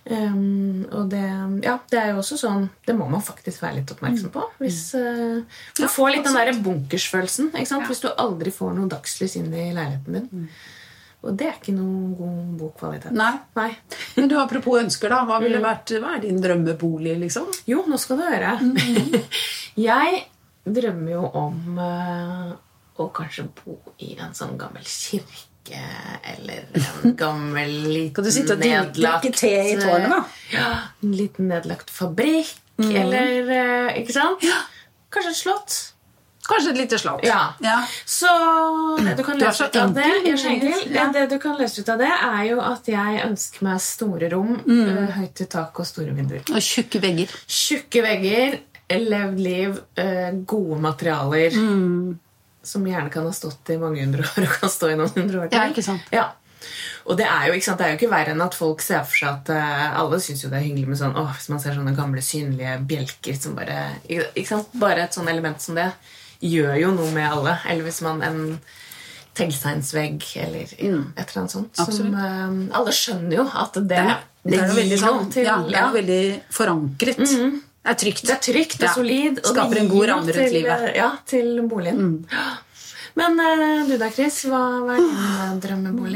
um, og det, ja, det er jo også sånn det må man faktisk være litt oppmerksom på hvis uh, du ja, får litt den der bunkersfølelsen ikke sant? Ja. Hvis du aldri får noe dagslys inn i leiligheten din mm. og det er ikke noen god bokkvalitet Nei. Nei. Men du, apropos ønsker da hva ville vært, hva er din drømmebolig liksom? Jo, nå skal du høre mm. jeg drømmer jo om uh, og kanskje bo i en sånn gammel kirke eller en gammel liten nedlagt te i tårnet da? Ja, en liten nedlagt fabrikk mm. eller, ikke sant? Ja. Kanskje et slott Kanskje et lite slott ja. Ja. Så det du kan lese ut av det enkel, enkel, ja. det du kan lese ut av det er jo at jeg ønsker meg store rom mm. uh, høyt til tak og store vinduer og tjukke vegger tjukke vegger, levd liv uh, gode materialer mm. som gjerne kan ha stått i mange hundre år og kan stå i noen hundre år til. Ja, ikke sant? Ja. Og det er jo ikke sant, det er jo ikke verre enn at folk ser for seg at uh, alle synes jo det er hyggelig med sånn, åh, hvis man ser sånne gamle synlige bjelker som bare, ikke sant, bare et sånn element som det gjør jo noe med alle, eller hvis man en teglsteinsvegg eller mm. et eller annet sånt, Absolutt. som uh, alle skjønner jo at det, det, det, det er jo veldig sånn, til, ja, det er jo veldig forankret. Mm-hmm. Det er trygt. Det er trygt og ja. solid. Og skaper en god ramme rundt livet. Ja, til boligen. Mm. Men uh, du da, Chris, hva, hva er din uh, drømmebolig?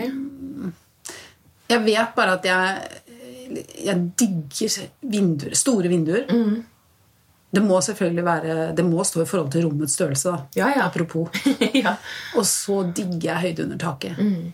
Jeg vet bare at jeg, jeg digger vinduer, store vinduer. Mm. Det må selvfølgelig være, det må stå i forhold til rommets størrelse, da. Ja, ja. Apropos. ja. Og så digger jeg høyde under taket. Mm.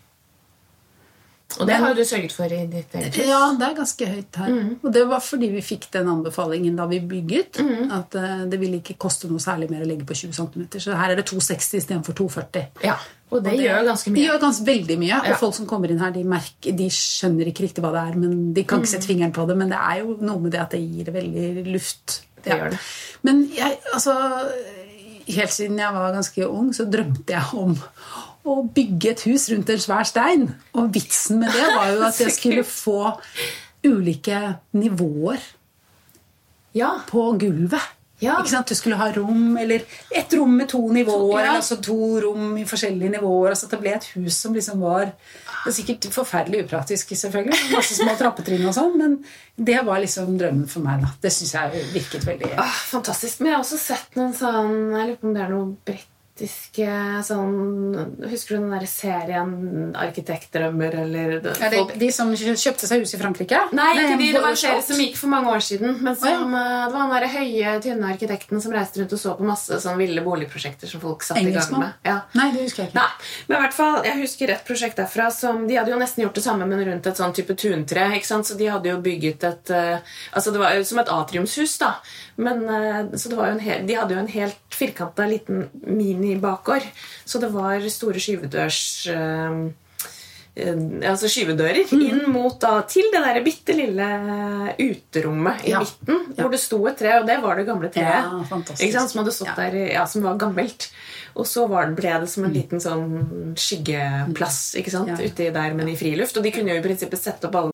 Og det har du sørget for i ditt eget hus? Ja, det er ganske høyt her. Mm. Og det var fordi vi fikk den anbefalingen da vi bygget, mm. at uh, det ville ikke koste noe særlig mer å legge på tjue centimeter. Så her er det to seksti i stedet for to førti. Ja, og det, og det gjør ganske mye. Det gjør ganske veldig mye, ja. Og folk som kommer inn her, de, merker, de skjønner ikke riktig hva det er, men de kan ikke sette fingeren på det, men det er jo noe med det at det gir veldig luft. Det ja. gjør det. Men jeg, altså, helt siden jeg var ganske ung, så drømte jeg om å bygge et hus rundt en svær stein. Og vitsen med det var jo at jeg skulle få ulike nivåer ja. På gulvet. Ja. Ikke sant? Du skulle ha rom, eller et rom med to nivåer, ja. eller altså to rom i forskjellige nivåer. Altså det ble et hus som liksom var det er sikkert forferdelig upraktisk, selvfølgelig. Masse små trappetrinn og sånn, men det var liksom drømmen for meg, da. Det synes jeg virket veldig... Ah, fantastisk, men jeg har også sett noen sånn, jeg lurer på om det er noe britiske, sånn, husker du den der serien Arkitektdrømmer, eller... Ja, det, de som kjøpte seg hus i Frankrike? Nei, ikke de, det var en serie som gikk for mange år siden, men som, oh, ja. Det var den der høye, tynne arkitekten som reiste rundt og så på masse sånn ville boligprosjekter som folk satt i gang med. Ja. Nei, det husker jeg ikke. Nei, men i hvert fall, jeg husker et prosjekt derfra som, de hadde jo nesten gjort det samme, men rundt et sånn type tuntre, ikke sant? Så de hadde jo bygget et, uh, altså det var jo som et atriumshus da, men uh, så det var jo en hel, de hadde jo en helt firkantet liten mini-bakgård, så det var store skyvedørs uh, uh, altså skyvedører mm. inn mot da, til det der bittelille uterommet i ja. midten, hvor ja. Det sto et tre, og det var det gamle treet, ja, fantastisk. Ikke sant? Som hadde stått ja. Der, ja, som var gammelt. Og så var det, ble det som en liten sånn skyggeplass, ikke sant? Ja. Ute der, men i friluft, og de kunne jo i prinsippet sette opp alle.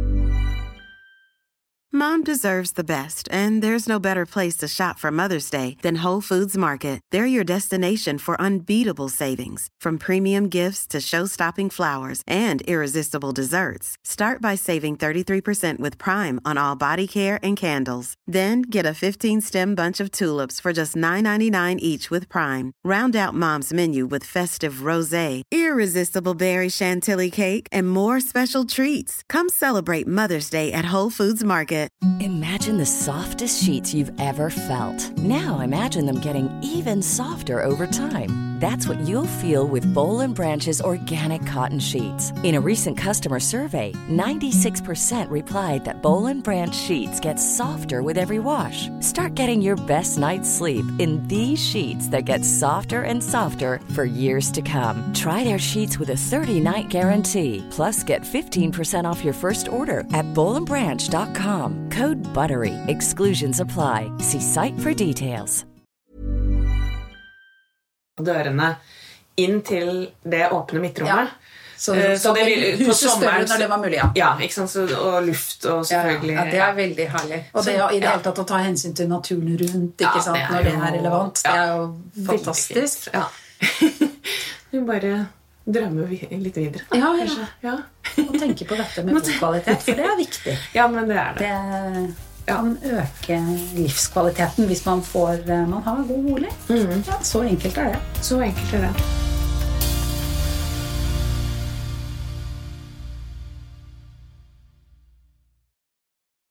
Mom deserves the best, and there's no better place to shop for Mother's Day than Whole Foods Market. They're your destination for unbeatable savings, from premium gifts to show-stopping flowers and irresistible desserts. Start by saving thirty-three percent with Prime on all body care and candles. Then get a fifteen-stem bunch of tulips for just nine ninety-nine each with Prime. Round out Mom's menu with festive rosé, irresistible berry chantilly cake, and more special treats. Come celebrate Mother's Day at Whole Foods Market. Imagine the softest sheets you've ever felt. Now imagine them getting even softer over time. That's what you'll feel with Boll and Branch's organic cotton sheets. In a recent customer survey, ninety-six percent replied that Boll and Branch sheets get softer with every wash. Start getting your best night's sleep in these sheets that get softer and softer for years to come. Try their sheets with a thirty-night guarantee. Plus, get fifteen percent off your first order at boll and branch dot com. Code BUTTERY. Exclusions apply. See site for details. Dørene inn til det åpne midtrommet. Ja. Så, så, så det vil, huset større når det var mulig, ja. Ja, ikke sant? Så, og luft og selvfølgelig. Ja, ja, det er veldig herlig. Og det er i det hele tatt å ta hensyn til naturen rundt, ikke ja, sant, det når det jo, er relevant. Ja, det er jo fantastisk. Ja. Vi bare drømmer litt videre. Da, ja, kanskje. Ja. Og tenke på dette med bokvalitet, for det er viktig. Ja, men det er det. Det kan øke livskvaliteten hvis man får, man har god bolig. Mm. Ja, så enkelt er det. Så enkelt er det.